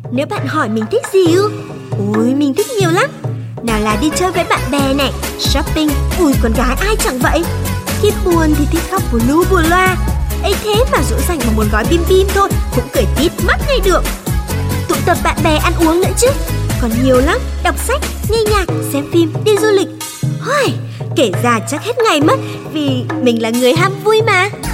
Nếu bạn hỏi mình thích gì ư? Ôi, mình thích nhiều lắm. Nào là đi chơi với bạn bè này, shopping, ui con gái ai chẳng vậy. Khi buồn thì thích khóc bù lu bù loa. Ấy thế mà dỗ dành bằng một gói bim bim thôi cũng cười tít mắt ngay được. Tụ tập bạn bè ăn uống nữa chứ. Còn nhiều lắm, đọc sách, nghe nhạc, xem phim, đi du lịch. Kể ra chắc hết ngày mất vì mình là người ham vui mà.